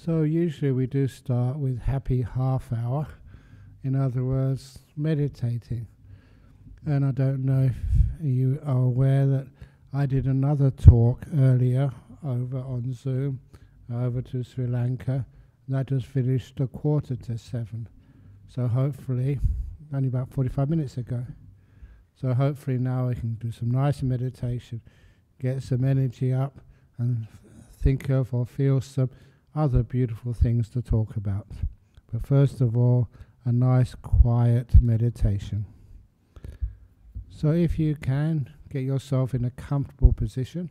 So usually we do start with happy half hour, in other words, meditating. And I don't know if you are aware that I did another talk earlier over on Zoom, over to Sri Lanka. That just finished 6:45. So hopefully, only about 45 minutes ago. So hopefully now I can do some nice meditation, get some energy up, and think of or feel some other beautiful things to talk about. But first of all, a nice quiet meditation. So if you can, get yourself in a comfortable position.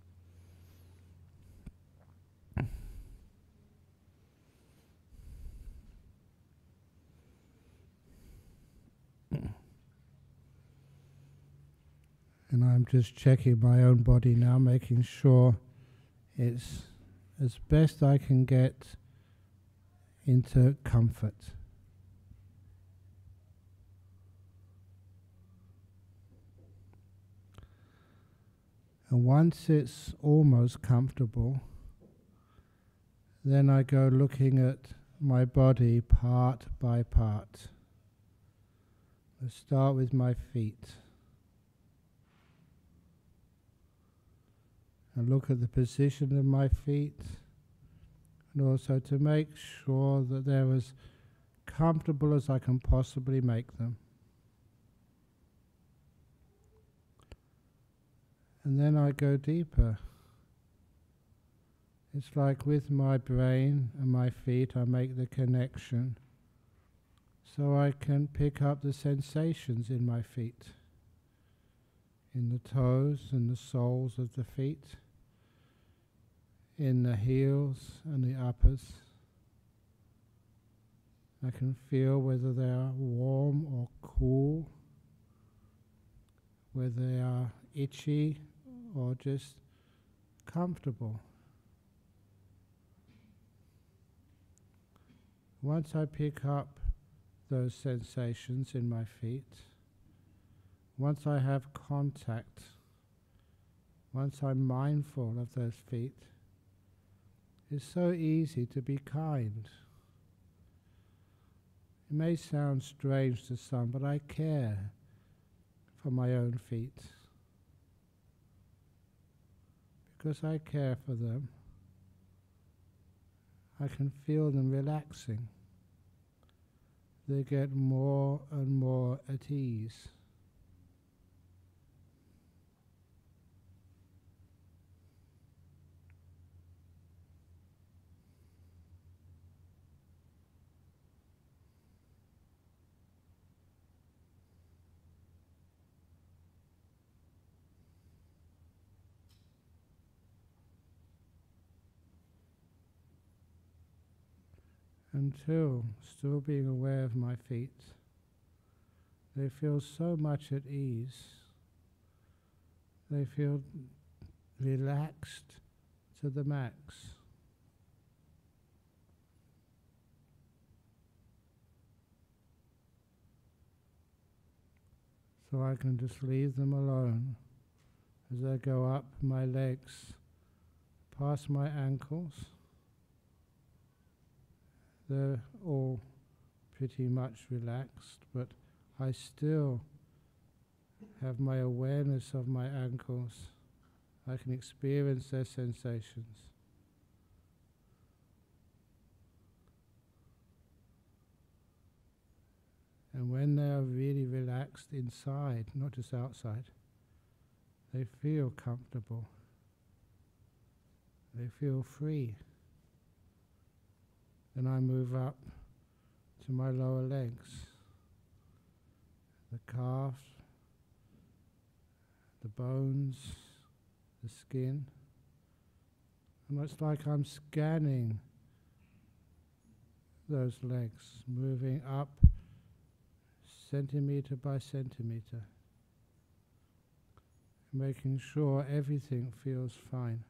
And I'm just checking my own body now, making sure it's as best I can get into comfort. And once it's almost comfortable, then I go looking at my body part by part. I start with my feet. And look at the position of my feet, and also to make sure that they're as comfortable as I can possibly make them. And then I go deeper. It's like with my brain and my feet I make the connection, so I can pick up the sensations in my feet, in the toes and the soles of the feet, in the heels and the uppers. I can feel whether they are warm or cool, whether they are itchy or just comfortable. Once I pick up those sensations in my feet, once I have contact, once I'm mindful of those feet, it's so easy to be kind. It may sound strange to some, but I care for my own feet. Because I care for them, I can feel them relaxing. They get more and more at ease. Until, still being aware of my feet, they feel so much at ease. They feel relaxed to the max. So I can just leave them alone as I go up my legs, past my ankles. They're all pretty much relaxed, but I still have my awareness of my ankles. I can experience their sensations. And when they are really relaxed inside, not just outside, they feel comfortable. They feel free. Then I move up to my lower legs, the calf, the bones, the skin. And it's like I'm scanning those legs, moving up centimeter by centimeter, making sure everything feels fine.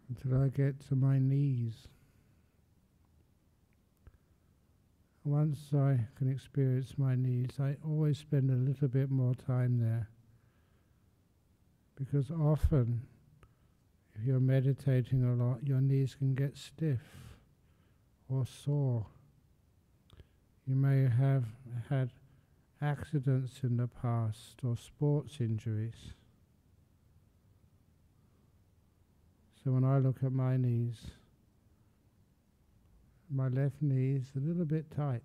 until I get to my knees. Once I can experience my knees, I always spend a little bit more time there, because often, if you're meditating a lot, your knees can get stiff or sore. You may have had accidents in the past or sports injuries. So when I look at my knees, my left knee is a little bit tight.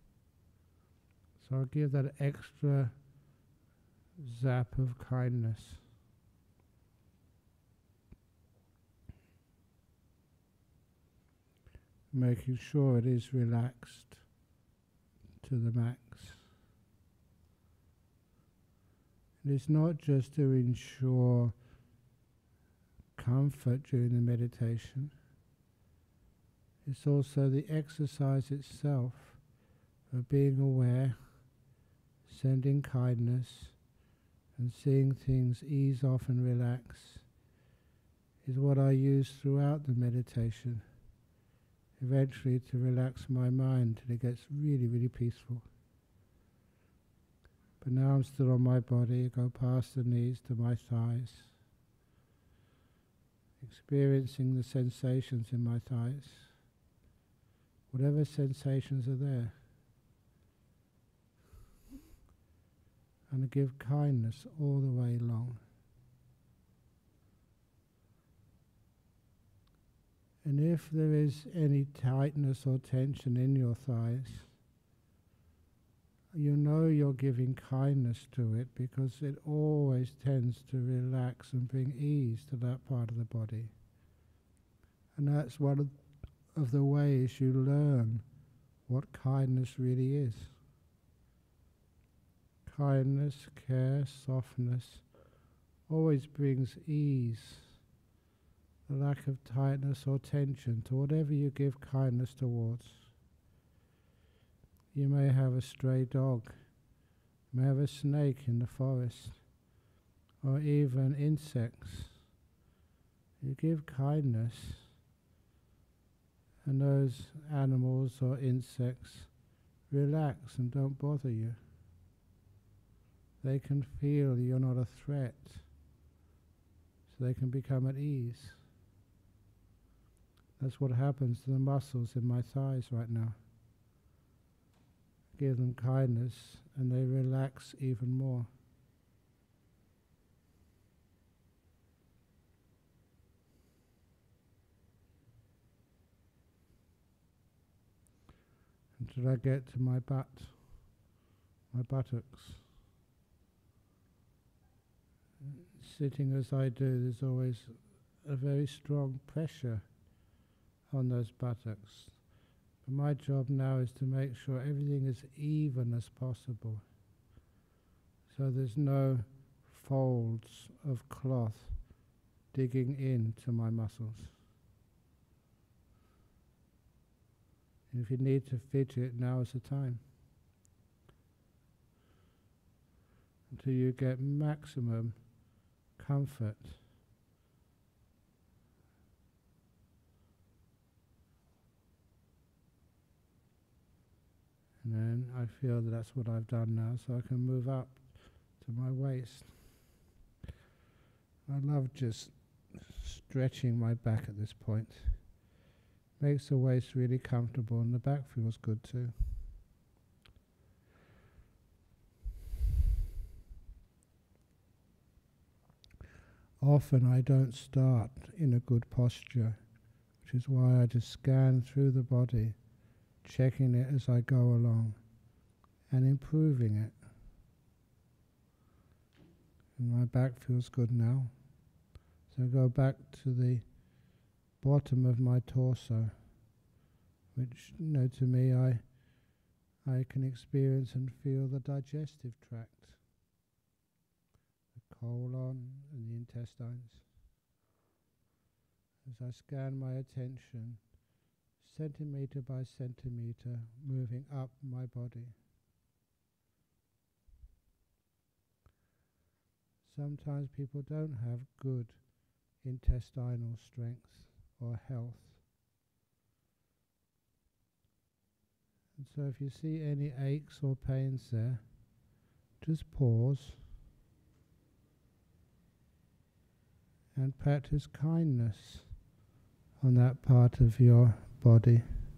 So I'll give that extra zap of kindness. Making sure it is relaxed to the max. And it's not just to ensure comfort during the meditation. It's also the exercise itself of being aware, sending kindness, and seeing things ease off and relax is what I use throughout the meditation, eventually to relax my mind till it gets really, really peaceful. But now I'm still on my body, I go past the knees to my thighs, experiencing the sensations in my thighs, whatever sensations are there. And I give kindness all the way along. And if there is any tightness or tension in your thighs, you know you're giving kindness to it, because it always tends to relax and bring ease to that part of the body. And that's one of the ways you learn what kindness really is. Kindness, care, softness always brings ease, the lack of tightness or tension to whatever you give kindness towards. You may have a stray dog, you may have a snake in the forest, or even insects. You give kindness, and those animals or insects relax and don't bother you. They can feel you're not a threat, so they can become at ease. That's what happens to the muscles in my thighs right now. Give them kindness and they relax even more. Until I get to my butt, my buttocks. Sitting as I do, there's always a very strong pressure on those buttocks. But my job now is to make sure everything is even as possible, so there's no folds of cloth digging into my muscles. And if you need to fidget, now is the time, until you get maximum comfort. And then I feel that that's what I've done now, so I can move up to my waist. I love just stretching my back at this point. Makes the waist really comfortable, and the back feels good too. Often I don't start in a good posture, which is why I just scan through the body, checking it as I go along and improving it. And my back feels good now. So I go back to the bottom of my torso, which, to me, I can experience and feel the digestive tract, the colon and the intestines. As I scan my attention, centimetre by centimetre, moving up my body. Sometimes people don't have good intestinal strength. or health. And so if you see any aches or pains there, just pause and practice kindness on that part of your body.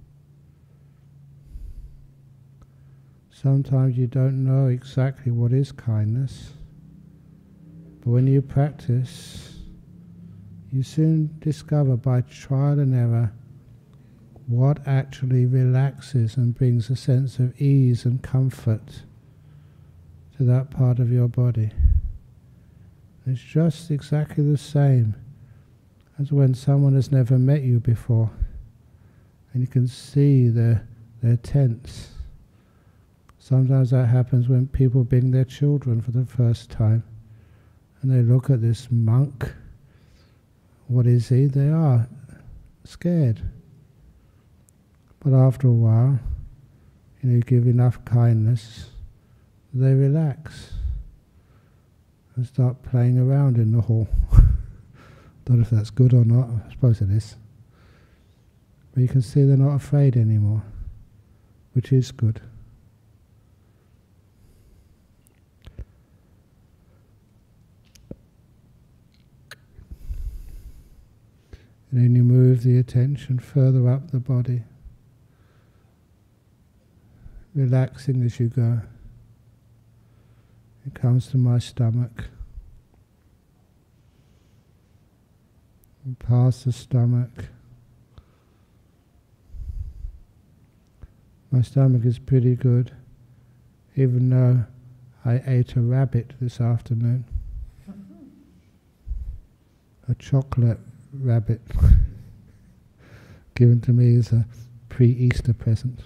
Sometimes you don't know exactly what is kindness, but when you practice, you soon discover by trial and error what actually relaxes and brings a sense of ease and comfort to that part of your body. It's just exactly the same as when someone has never met you before and you can see they're tense. Sometimes that happens when people bring their children for the first time and they look at this monk. What is he? They are scared. But after a while, you give enough kindness, they relax and start playing around in the hall. Don't know if that's good or not, I suppose it is. But you can see they're not afraid anymore, which is good. And then you move the attention further up the body, relaxing as you go. It comes to my stomach, and past the stomach. My stomach is pretty good, even though I ate a rabbit this afternoon. A chocolate rabbit given to me as a pre-Easter present.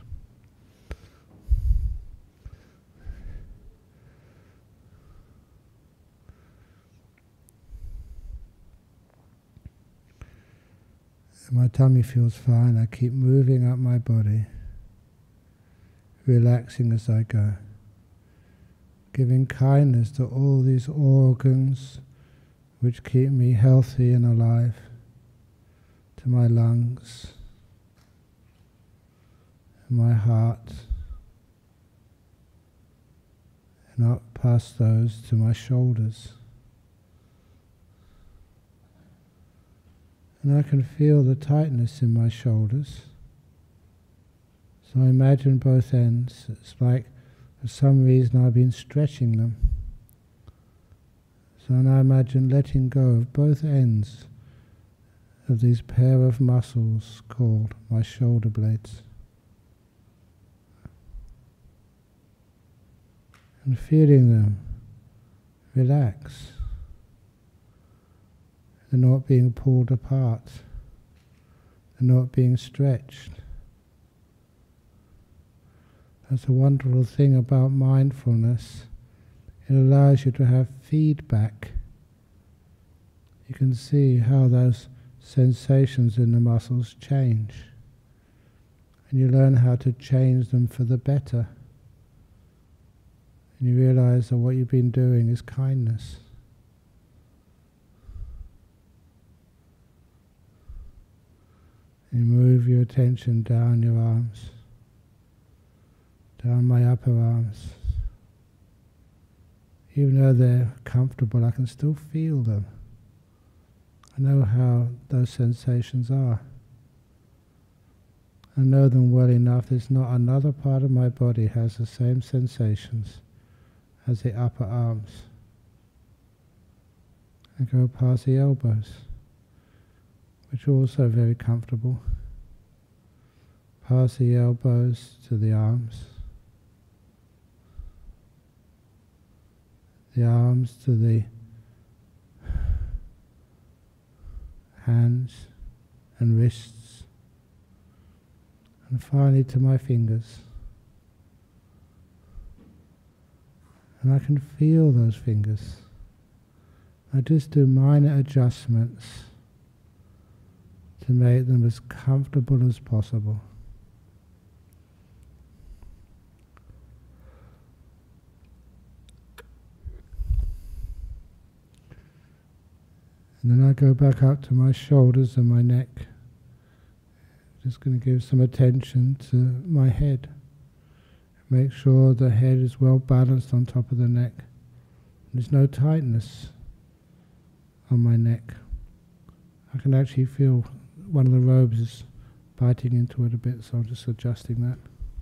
My tummy feels fine. I keep moving up my body, relaxing as I go, giving kindness to all these organs which keep me healthy and alive, to my lungs, and my heart, and up past those to my shoulders. And I can feel the tightness in my shoulders. So I imagine both ends. It's like for some reason I've been stretching them. So now I imagine letting go of both ends of these pair of muscles called my shoulder blades. And feeling them relax. They're not being pulled apart. They're not being stretched. That's a wonderful thing about mindfulness. It allows you to have feedback. You can see how those sensations in the muscles change. And you learn how to change them for the better. And you realize that what you've been doing is kindness. You move your attention down your arms, down my upper arms. Even though they're comfortable, I can still feel them. I know how those sensations are. I know them well enough. There's not another part of my body has the same sensations as the upper arms. I go past the elbows, which are also very comfortable. Past the elbows to the arms to the hands and wrists, and finally to my fingers. And I can feel those fingers. I just do minor adjustments to make them as comfortable as possible. And then I go back up to my shoulders and my neck, Just going to give some attention to my head. Make sure the head is well balanced on top of the neck. There's no tightness on my neck. I can actually feel one of the robes is biting into it a bit, so I'm just adjusting that.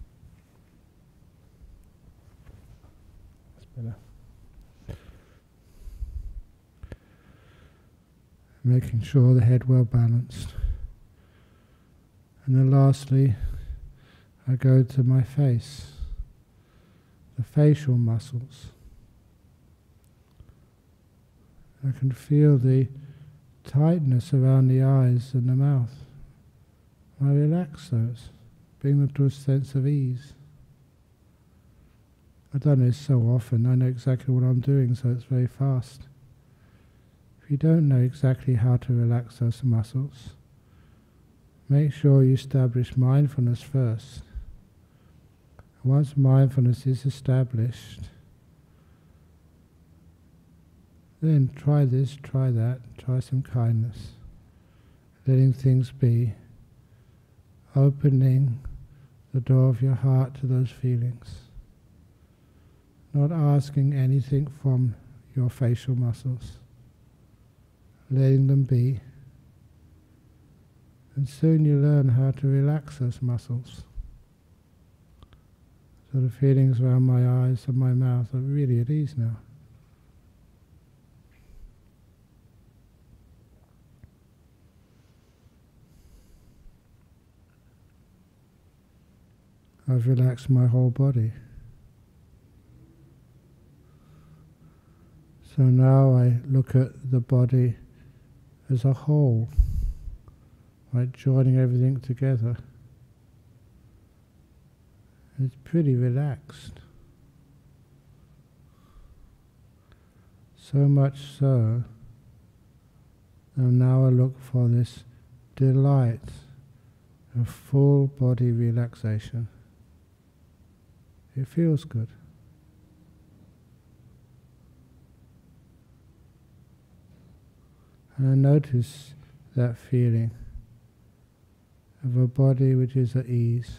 That's better. Making sure the head well balanced. And then lastly, I go to my face, the facial muscles. I can feel the tightness around the eyes and the mouth. I relax those, bring them to a sense of ease. I've done this so often, I know exactly what I'm doing, so it's very fast. If you don't know exactly how to relax those muscles, make sure you establish mindfulness first. Once mindfulness is established, then try this, try that, try some kindness, letting things be, opening the door of your heart to those feelings, not asking anything from your facial muscles, letting them be, and soon you learn how to relax those muscles. So the feelings around my eyes and my mouth are really at ease now. I've relaxed my whole body. So now I look at the body as a whole, like joining everything together. It's pretty relaxed. So much so, and now I look for this delight of full body relaxation. It feels good. And I notice that feeling of a body which is at ease.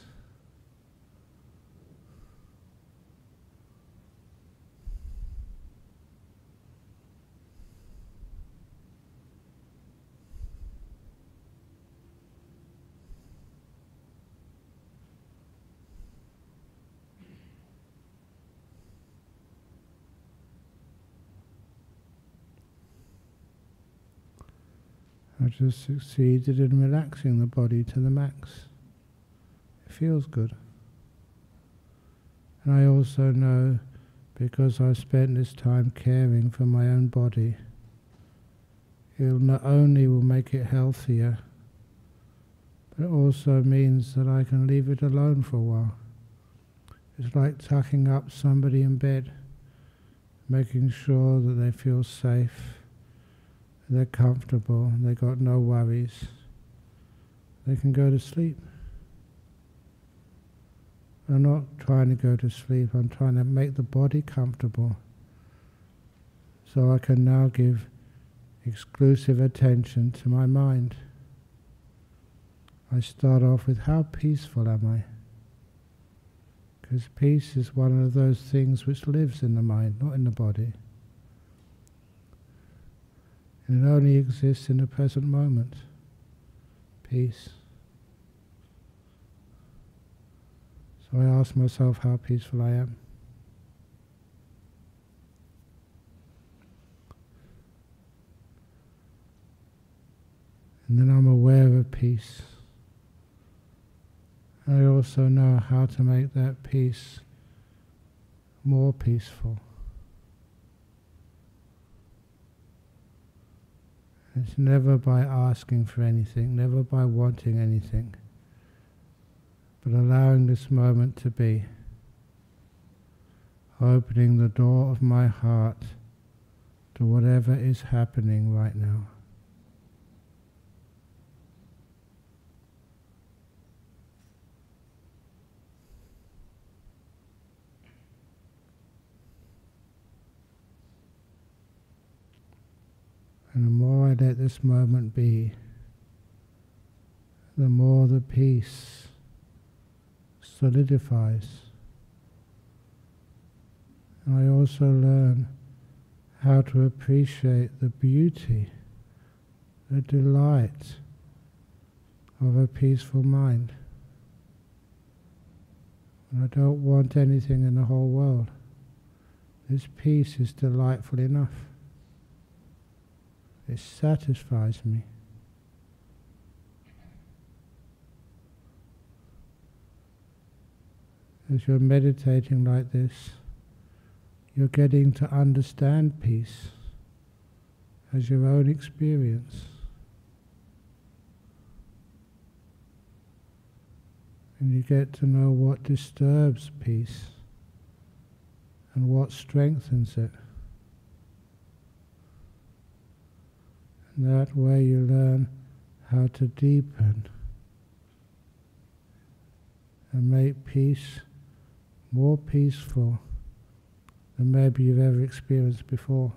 I just succeeded in relaxing the body to the max. It feels good. And I also know, because I've spent this time caring for my own body, it not only will make it healthier, but it also means that I can leave it alone for a while. It's like tucking up somebody in bed, making sure that they feel safe, they're comfortable, they got no worries, they can go to sleep. I'm not trying to go to sleep, I'm trying to make the body comfortable so I can now give exclusive attention to my mind. I start off with how peaceful am I? Because peace is one of those things which lives in the mind, not in the body. And it only exists in the present moment. Peace. So I ask myself how peaceful I am. And then I'm aware of peace. I also know how to make that peace more peaceful. It's never by asking for anything, never by wanting anything, but allowing this moment to be, opening the door of my heart to whatever is happening right now. And the more I let this moment be, the more the peace solidifies. I also learn how to appreciate the beauty, the delight of a peaceful mind. And I don't want anything in the whole world. This peace is delightful enough. It satisfies me. As you're meditating like this, you're getting to understand peace as your own experience. And you get to know what disturbs peace and what strengthens it. And that way you learn how to deepen and make peace more peaceful than maybe you've ever experienced before.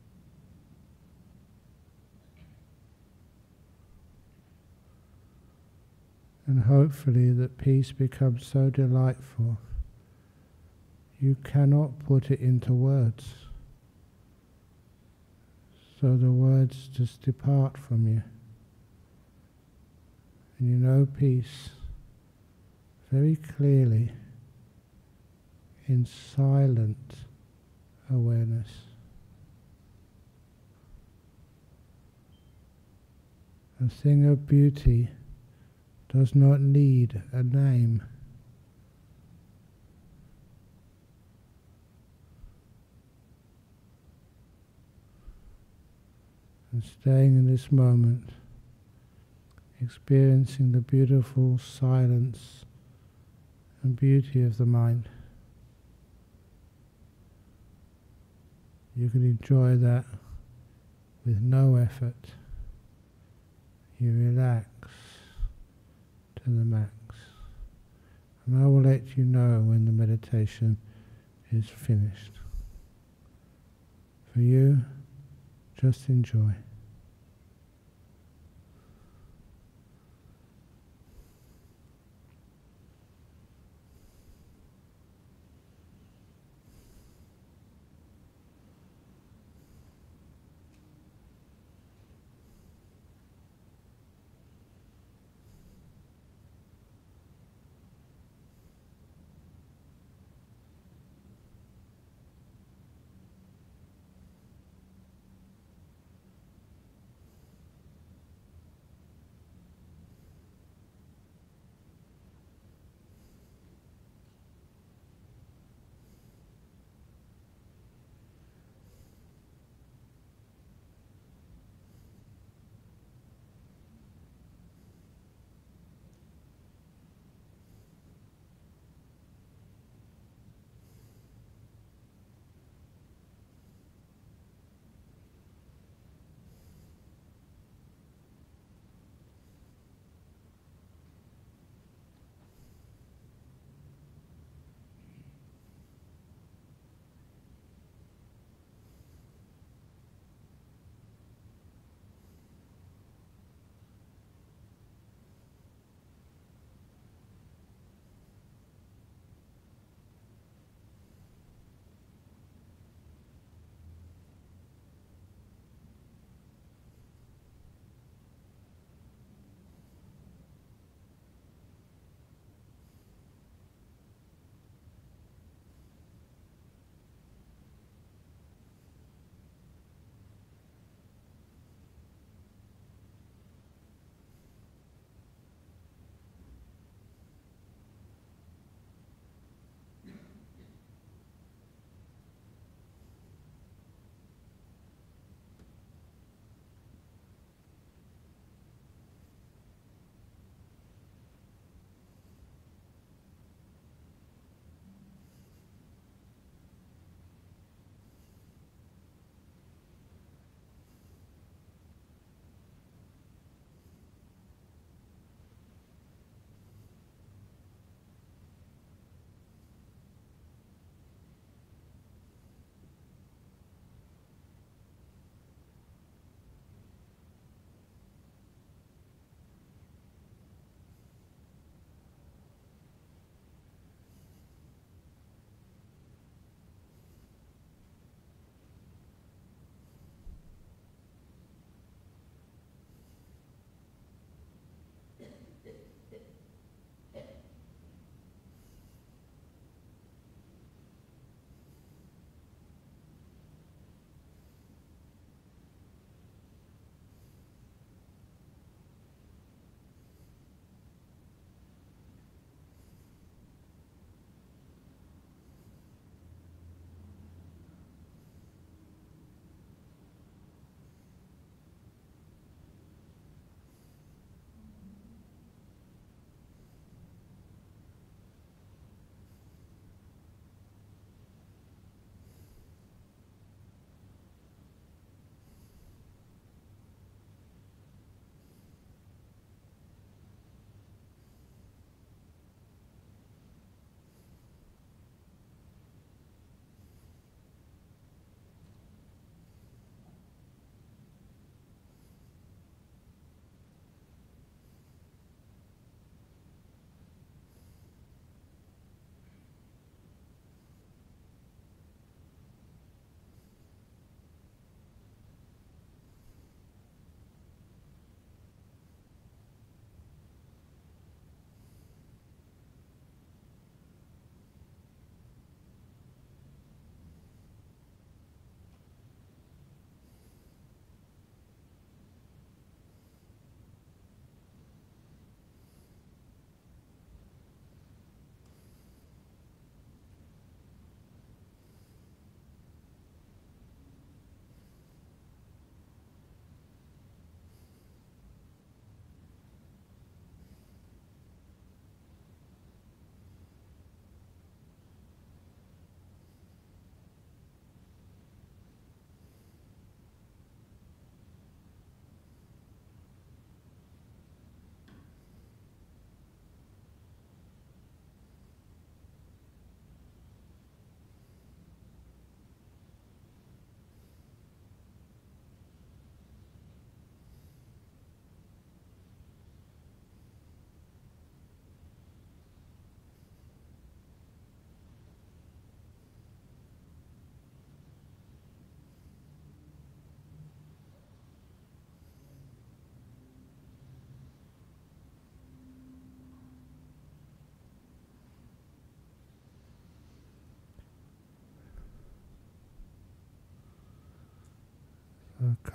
And hopefully that peace becomes so delightful you cannot put it into words. So the words just depart from you. And you know peace very clearly in silent awareness. A thing of beauty does not need a name. And staying in this moment, experiencing the beautiful silence and beauty of the mind, you can enjoy that with no effort. You relax to the max. And I will let you know when the meditation is finished. For you, just enjoy.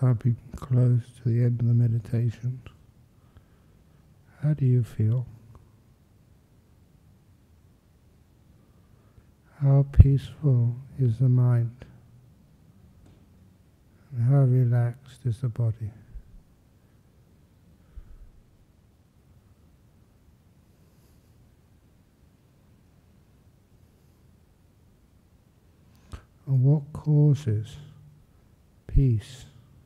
coming close to the end of the meditation. How do you feel? How peaceful is the mind? And how relaxed is the body? And what causes peace?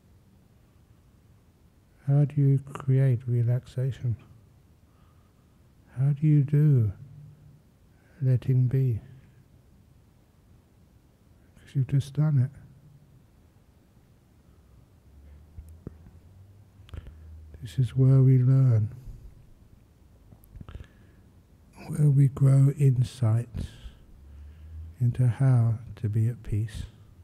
How do you create relaxation? How do you do letting be? Because you've just done it. This is where we learn, where we grow insights into how to be at peace.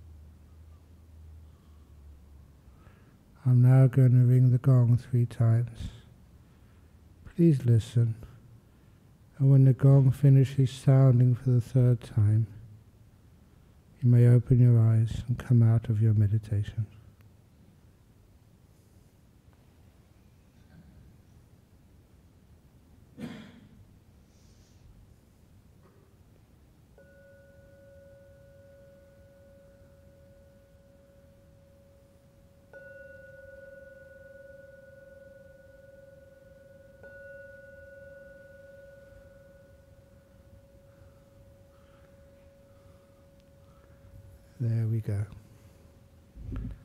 I'm now going to ring the gong 3 times. Please listen, and when the gong finishes sounding for the 3rd time, you may open your eyes and come out of your meditation. There we go.